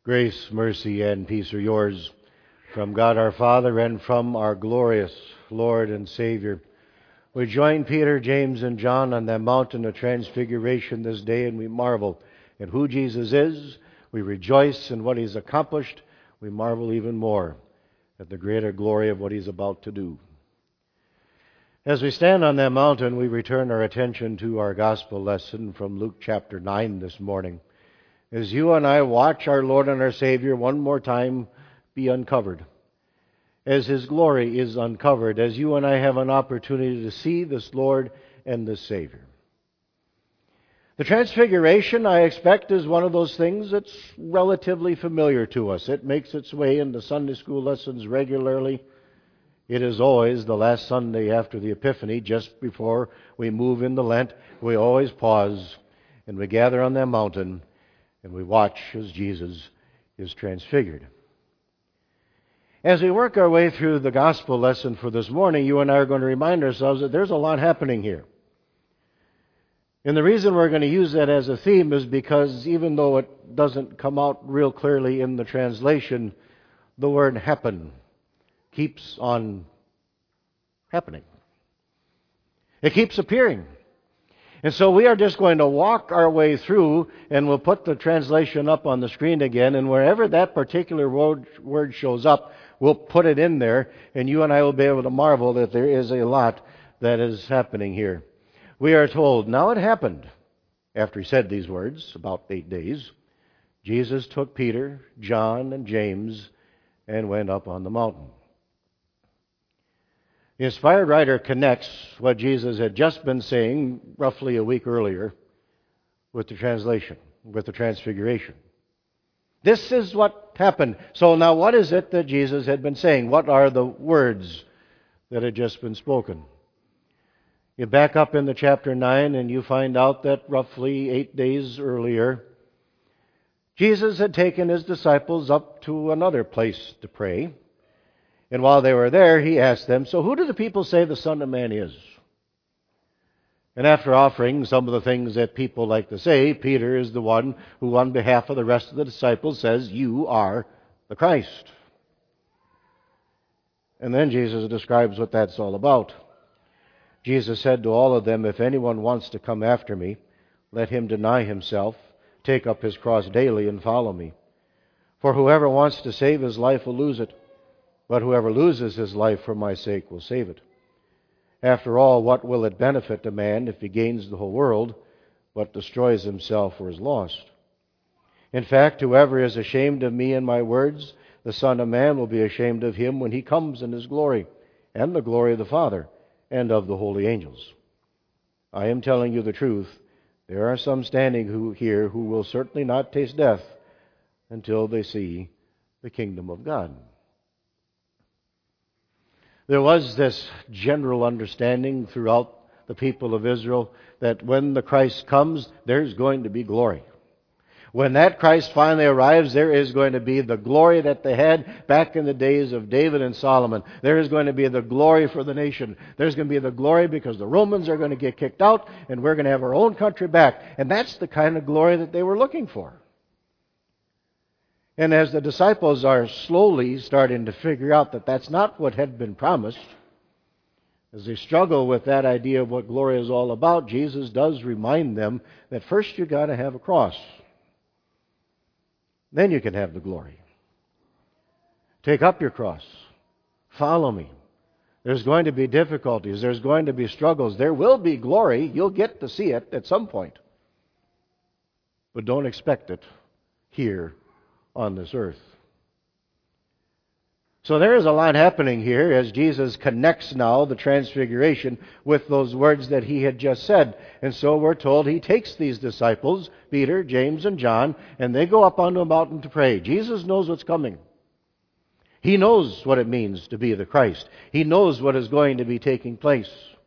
Grace, mercy, and peace are yours from God our Father and from our glorious Lord and Savior. We join Peter, James, and John on that mountain of transfiguration this day, and we marvel at who Jesus is. We rejoice in what He's accomplished. We marvel even more at the greater glory of what He's about to do. As we stand on that mountain, we return our attention to our gospel lesson from Luke chapter 9 this morning. As you and I watch our Lord and our Savior one more time be uncovered, as His glory is uncovered, as you and I have an opportunity to see this Lord and this Savior. The Transfiguration, I expect, is one of those things that's relatively familiar to us. It makes its way into Sunday school lessons regularly. It is always the last Sunday after the Epiphany, just before we move into Lent. We always pause and we gather on that mountain and we watch as Jesus is transfigured. As we work our way through the gospel lesson for this morning, you and I are going to remind ourselves that there's a lot happening here. And the reason we're going to use that as a theme is because even though it doesn't come out real clearly in the translation, the word happen keeps on happening. It keeps appearing. And so we are just going to walk our way through, and we'll put the translation up on the screen again, and wherever that particular word shows up, we'll put it in there, and you and I will be able to marvel that there is a lot that is happening here. We are told, now it happened, after He said these words, about 8 days, Jesus took Peter, John, and James, and went up on the mountain. The inspired writer connects what Jesus had just been saying roughly a week earlier with the translation, with the transfiguration. This is what happened. So now what is it that Jesus had been saying? What are the words that had just been spoken? You back up into chapter 9 and you find out that roughly 8 days earlier, Jesus had taken His disciples up to another place to pray. And while they were there, He asked them, so who do the people say the Son of Man is? And after offering some of the things that people like to say, Peter is the one who on behalf of the rest of the disciples says, you are the Christ. And then Jesus describes what that's all about. Jesus said to all of them, if anyone wants to come after me, let him deny himself, take up his cross daily and follow me. For whoever wants to save his life will lose it. But whoever loses his life for my sake will save it. After all, what will it benefit a man if he gains the whole world, but destroys himself or is lost? In fact, whoever is ashamed of me and my words, the Son of Man will be ashamed of him when He comes in His glory, and the glory of the Father, and of the holy angels. I am telling you the truth. There are some standing here who will certainly not taste death until they see the kingdom of God. There was this general understanding throughout the people of Israel that when the Christ comes, there's going to be glory. When that Christ finally arrives, there is going to be the glory that they had back in the days of David and Solomon. There is going to be the glory for the nation. There's going to be the glory because the Romans are going to get kicked out and we're going to have our own country back. And that's the kind of glory that they were looking for. And as the disciples are slowly starting to figure out that that's not what had been promised, as they struggle with that idea of what glory is all about, Jesus does remind them that first you've got to have a cross. Then you can have the glory. Take up your cross. Follow me. There's going to be difficulties. There's going to be struggles. There will be glory. You'll get to see it at some point. But don't expect it here on this earth. So there is a lot happening here as Jesus connects now the transfiguration with those words that He had just said. And so we're told He takes these disciples, Peter, James, and John, and they go up onto a mountain to pray. Jesus knows what's coming. He knows what it means to be the Christ. He knows what is going to be taking place.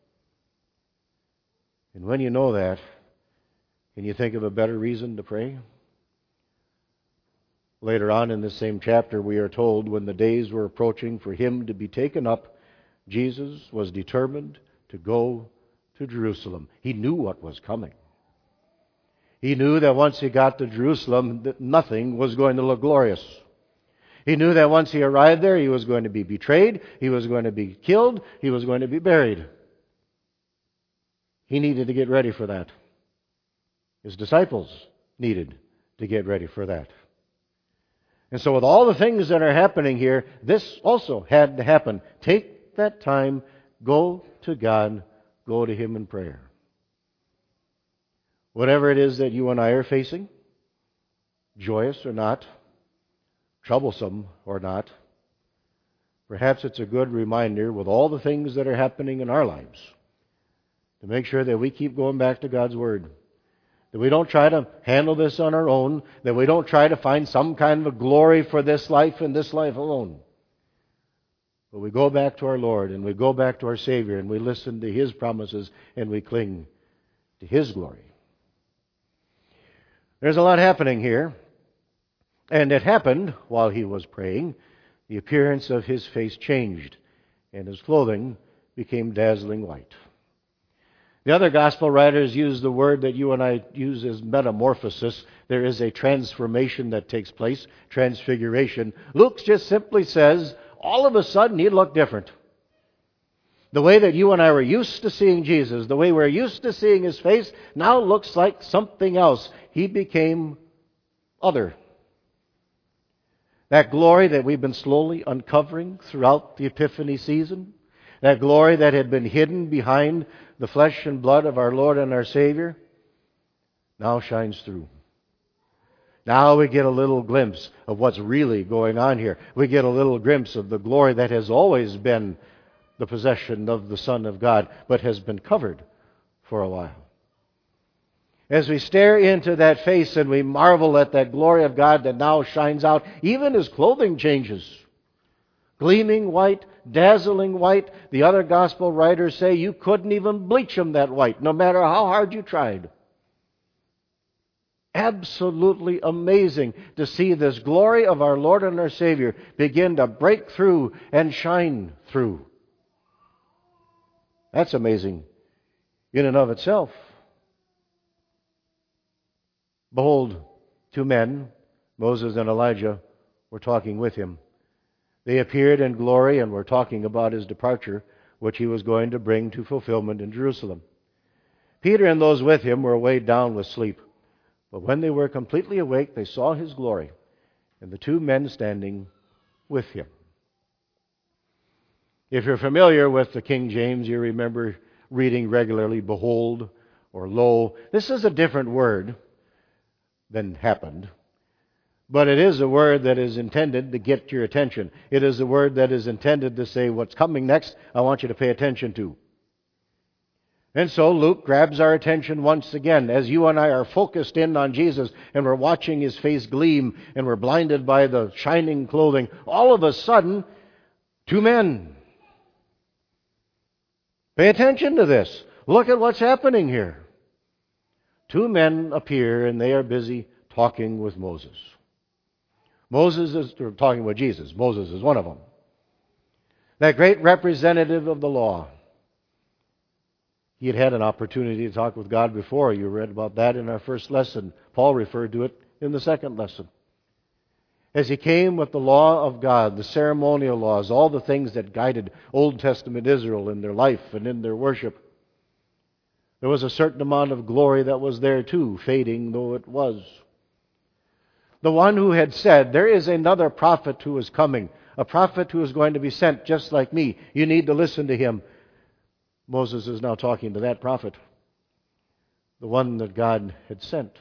And when you know that, can you think of a better reason to pray? Later on in this same chapter, we are told when the days were approaching for Him to be taken up, Jesus was determined to go to Jerusalem. He knew what was coming. He knew that once he got to Jerusalem, that nothing was going to look glorious. He knew that once he arrived there, he was going to be betrayed, he was going to be killed, he was going to be buried. He needed to get ready for that. His disciples needed to get ready for that. And so with all the things that are happening here, this also had to happen. Take that time, go to God, go to Him in prayer. Whatever it is that you and I are facing, joyous or not, troublesome or not, perhaps it's a good reminder with all the things that are happening in our lives to make sure that we keep going back to God's Word. That we don't try to handle this on our own. That we don't try to find some kind of a glory for this life and this life alone. But we go back to our Lord and we go back to our Savior and we listen to His promises and we cling to His glory. There's a lot happening here. And it happened while he was praying. The appearance of his face changed and his clothing became dazzling white. The other gospel writers use the word that you and I use as metamorphosis. There is a transformation that takes place, transfiguration. Luke just simply says, all of a sudden he looked different. The way that you and I were used to seeing Jesus, the way we're used to seeing His face, now looks like something else. He became other. That glory that we've been slowly uncovering throughout the Epiphany season, that glory that had been hidden behind the flesh and blood of our Lord and our Savior, now shines through. Now we get a little glimpse of what's really going on here. We get a little glimpse of the glory that has always been the possession of the Son of God, but has been covered for a while. As we stare into that face and we marvel at that glory of God that now shines out, even His clothing changes. Gleaming white, dazzling white. The other gospel writers say you couldn't even bleach Him that white, no matter how hard you tried. Absolutely amazing to see this glory of our Lord and our Savior begin to break through and shine through. That's amazing in and of itself. Behold, two men, Moses and Elijah, were talking with Him. They appeared in glory and were talking about His departure, which He was going to bring to fulfillment in Jerusalem. Peter and those with him were weighed down with sleep. But when they were completely awake, they saw His glory, and the two men standing with Him. If you're familiar with the King James, you remember reading regularly, behold, or lo. This is a different word than happened. But it is a word that is intended to get your attention. It is a word that is intended to say what's coming next, I want you to pay attention to. And so Luke grabs our attention once again as you and I are focused in on Jesus and we're watching His face gleam and we're blinded by the shining clothing. All of a sudden, two men. Pay attention to this. Look at what's happening here. Two men appear and they are busy talking with Moses. Moses is talking with Jesus. Moses is one of them. That great representative of the law. He had had an opportunity to talk with God before. You read about that in our first lesson. Paul referred to it in the second lesson. As he came with the law of God, the ceremonial laws, all the things that guided Old Testament Israel in their life and in their worship, there was a certain amount of glory that was there too, fading though it was. The one who had said, there is another prophet who is coming, a prophet who is going to be sent just like me. You need to listen to him. Moses is now talking to that prophet, the one that God had sent.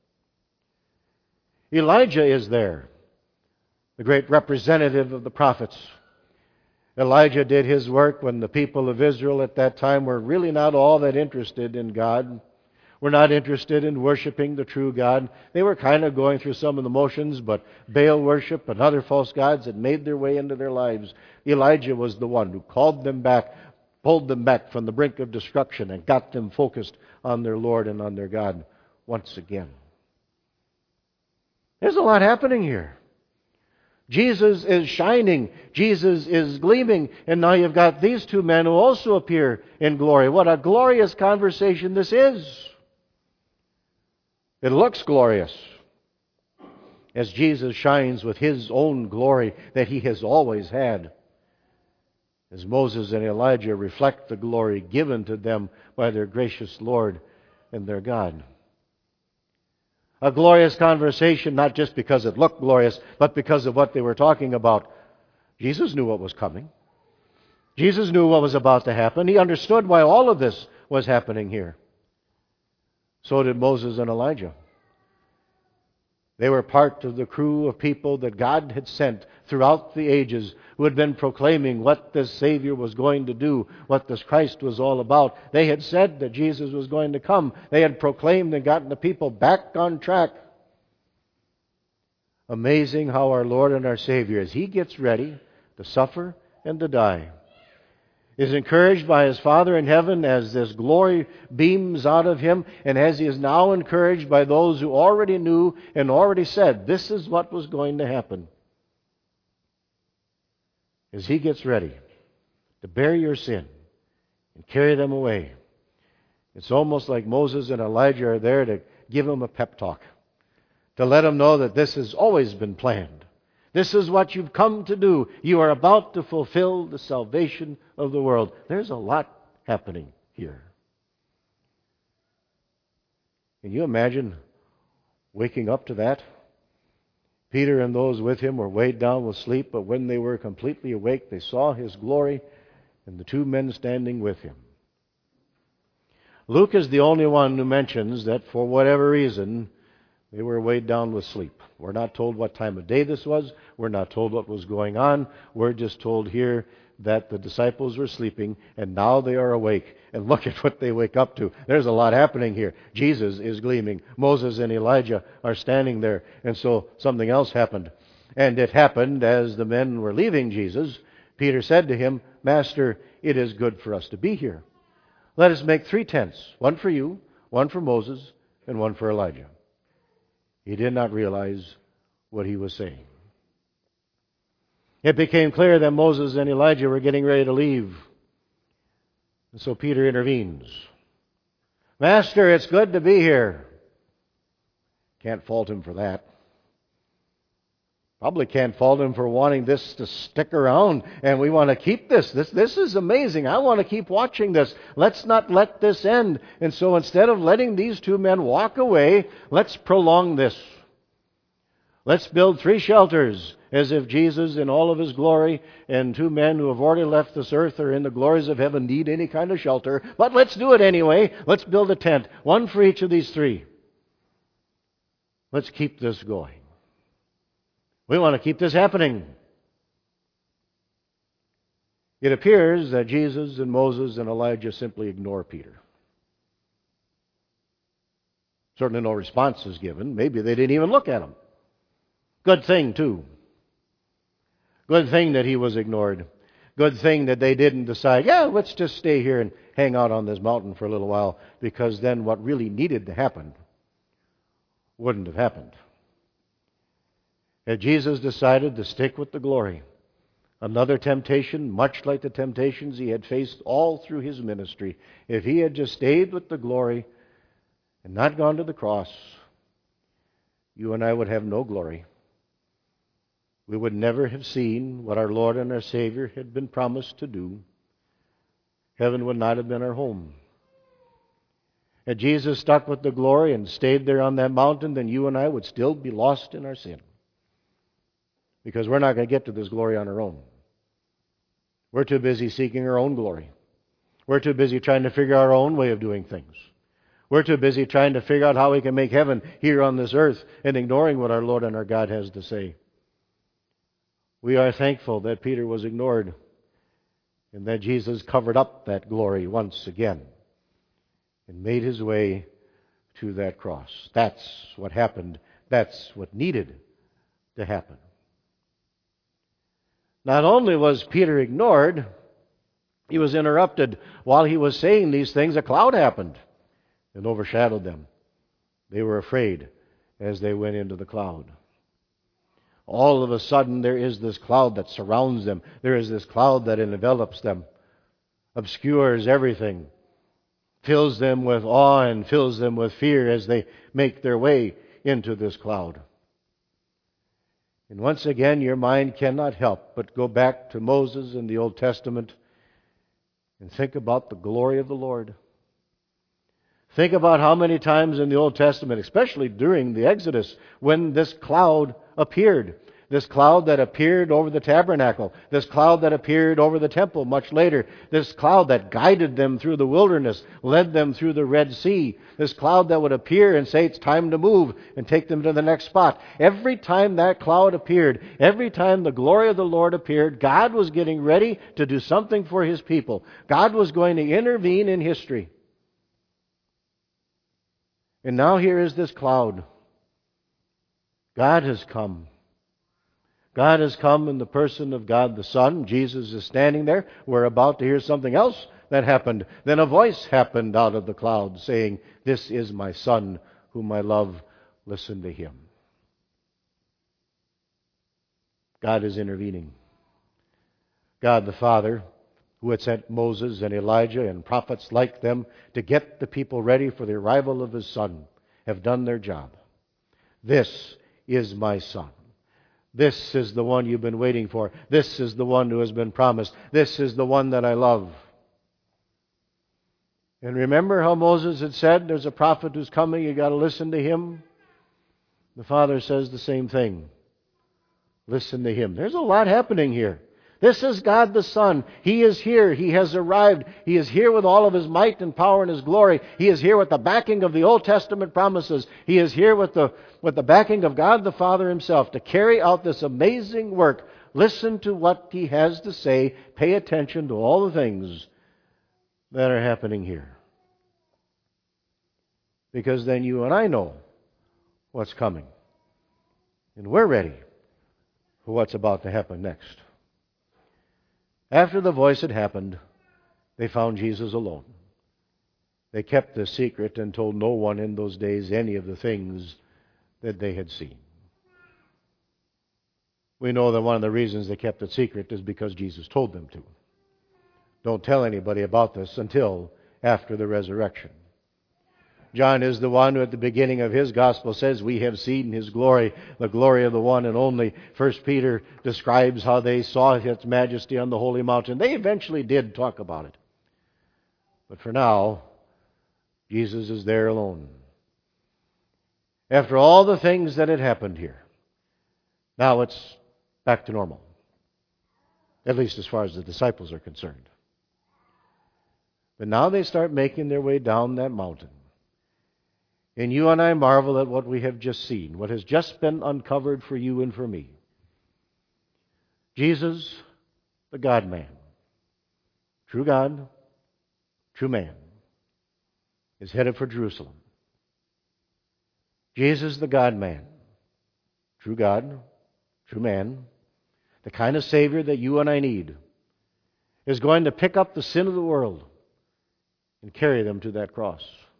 Elijah is there, the great representative of the prophets. Elijah did his work when the people of Israel at that time were really not all that interested in God. Were not interested in worshiping the true God. They were kind of going through some of the motions, but Baal worship and other false gods had made their way into their lives. Elijah was the one who called them back, pulled them back from the brink of destruction and got them focused on their Lord and on their God once again. There's a lot happening here. Jesus is shining. Jesus is gleaming. And now you've got these two men who also appear in glory. What a glorious conversation this is. It looks glorious as Jesus shines with His own glory that He has always had, as Moses and Elijah reflect the glory given to them by their gracious Lord and their God. A glorious conversation, not just because it looked glorious, but because of what they were talking about. Jesus knew what was coming. Jesus knew what was about to happen. He understood why all of this was happening here. So did Moses and Elijah. They were part of the crew of people that God had sent throughout the ages who had been proclaiming what this Savior was going to do, what this Christ was all about. They had said that Jesus was going to come. They had proclaimed and gotten the people back on track. Amazing how our Lord and our Savior, as He gets ready to suffer and to die, is encouraged by His Father in heaven as this glory beams out of Him, and as He is now encouraged by those who already knew and already said this is what was going to happen. As He gets ready to bear your sin and carry them away, it's almost like Moses and Elijah are there to give Him a pep talk, to let Him know that this has always been planned. This is what you've come to do. You are about to fulfill the salvation of the world. There's a lot happening here. Can you imagine waking up to that? Peter and those with him were weighed down with sleep, but when they were completely awake, they saw His glory and the two men standing with Him. Luke is the only one who mentions that for whatever reason, they were weighed down with sleep. We're not told what time of day this was. We're not told what was going on. We're just told here that the disciples were sleeping and now they are awake. And look at what they wake up to. There's a lot happening here. Jesus is gleaming. Moses and Elijah are standing there. And so something else happened. And it happened as the men were leaving Jesus. Peter said to him, "Master, it is good for us to be here. Let us make 3 tents, one for you, one for Moses, and one for Elijah." He did not realize what he was saying. It became clear that Moses and Elijah were getting ready to leave. And so Peter intervenes. "Master, it's good to be here." Can't fault him for that. Probably can't fault him for wanting this to stick around, and we want to keep this. This is amazing. I want to keep watching this. Let's not let this end. And so instead of letting these 2 men walk away, let's prolong this. Let's build 3 shelters, as if Jesus in all of His glory and 2 men who have already left this earth or in the glories of heaven need any kind of shelter. But let's do it anyway. Let's build a tent, one for each of these 3. Let's keep this going. We want to keep this happening. It appears that Jesus and Moses and Elijah simply ignore Peter. Certainly no response is given. Maybe they didn't even look at him. Good thing, too. Good thing that he was ignored. Good thing that they didn't decide, let's just stay here and hang out on this mountain for a little while, because then what really needed to happen wouldn't have happened. And Jesus decided to stick with the glory. Another temptation, much like the temptations He had faced all through His ministry. If He had just stayed with the glory and not gone to the cross, you and I would have no glory. We would never have seen what our Lord and our Savior had been promised to do. Heaven would not have been our home. Had Jesus stuck with the glory and stayed there on that mountain, then you and I would still be lost in our sin. Because we're not going to get to this glory on our own. We're too busy seeking our own glory. We're too busy trying to figure out our own way of doing things. We're too busy trying to figure out how we can make heaven here on this earth and ignoring what our Lord and our God has to say. We are thankful that Peter was ignored and that Jesus covered up that glory once again and made His way to that cross. That's what happened. That's what needed to happen. Not only was Peter ignored, he was interrupted. While he was saying these things, a cloud happened and overshadowed them. They were afraid as they went into the cloud. All of a sudden, there is this cloud that surrounds them. There is this cloud that envelops them, obscures everything, fills them with awe and fills them with fear as they make their way into this cloud. And once again, your mind cannot help but go back to Moses in the Old Testament and think about the glory of the Lord. Think about how many times in the Old Testament, especially during the Exodus, when this cloud appeared. This cloud that appeared over the tabernacle. This cloud that appeared over the temple much later. This cloud that guided them through the wilderness, led them through the Red Sea. This cloud that would appear and say it's time to move and take them to the next spot. Every time that cloud appeared, every time the glory of the Lord appeared, God was getting ready to do something for His people. God was going to intervene in history. And now here is this cloud. God has come. God has come in the person of God the Son. Jesus is standing there. We're about to hear something else that happened. Then a voice happened out of the cloud saying, "This is my Son, whom I love. Listen to Him." God is intervening. God the Father, who had sent Moses and Elijah and prophets like them to get the people ready for the arrival of His Son, have done their job. This is my Son. This is the one you've been waiting for. This is the one who has been promised. This is the one that I love. And remember how Moses had said, there's a prophet who's coming, you've got to listen to him? The Father says the same thing. Listen to Him. There's a lot happening here. This is God the Son. He is here. He has arrived. He is here with all of His might and power and His glory. He is here with the backing of the Old Testament promises. He is here with the backing of God the Father Himself to carry out this amazing work. Listen to what He has to say. Pay attention to all the things that are happening here. Because then you and I know what's coming. And we're ready for what's about to happen next. After the voice had happened, they found Jesus alone. They kept the secret and told no one in those days any of the things that they had seen. We know that one of the reasons they kept it secret is because Jesus told them to. Don't tell anybody about this until after the resurrection. John is the one who at the beginning of his gospel says, "We have seen His glory, the glory of the one and only." 1 Peter describes how they saw His majesty on the holy mountain. They eventually did talk about it. But for now, Jesus is there alone. After all the things that had happened here, now it's back to normal. At least as far as the disciples are concerned. But now they start making their way down that mountain. And you and I marvel at what we have just seen, what has just been uncovered for you and for me. Jesus, the God-man, true God, true man, is headed for Jerusalem. Jesus, the God-man, true God, true man, the kind of Savior that you and I need, is going to pick up the sin of the world and carry them to that cross.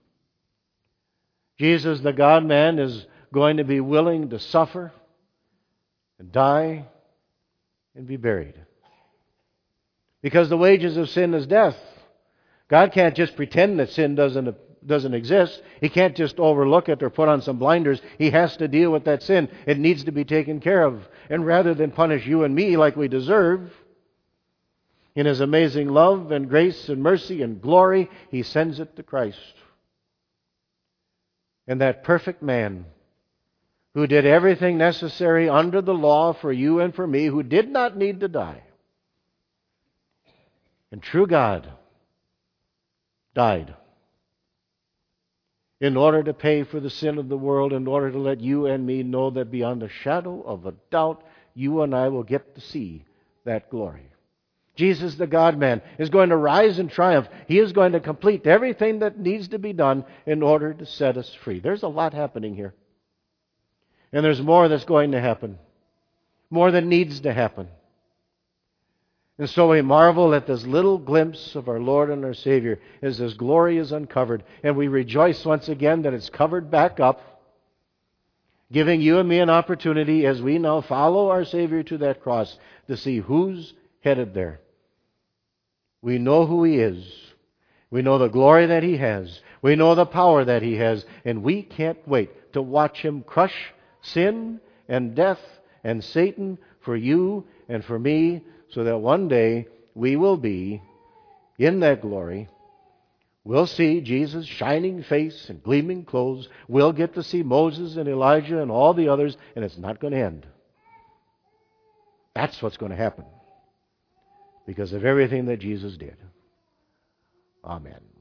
Jesus, the God-man, is going to be willing to suffer and die and be buried. Because the wages of sin is death. God can't just pretend that sin doesn't exist. He can't just overlook it or put on some blinders. He has to deal with that sin. It needs to be taken care of. And rather than punish you and me like we deserve, in His amazing love and grace and mercy and glory, He sends it to Christ. And that perfect man who did everything necessary under the law for you and for me, who did not need to die, and true God, died in order to pay for the sin of the world, in order to let you and me know that beyond a shadow of a doubt, you and I will get to see that glory. Jesus, the God-man, is going to rise in triumph. He is going to complete everything that needs to be done in order to set us free. There's a lot happening here. And there's more that's going to happen. More that needs to happen. And so we marvel at this little glimpse of our Lord and our Savior as His glory is uncovered. And we rejoice once again that it's covered back up, giving you and me an opportunity as we now follow our Savior to that cross to see who's headed there. We know who He is. We know the glory that He has. We know the power that He has. And we can't wait to watch Him crush sin and death and Satan for you and for me, so that one day we will be in that glory. We'll see Jesus' shining face and gleaming clothes. We'll get to see Moses and Elijah and all the others, and it's not going to end. That's what's going to happen because of everything that Jesus did. Amen.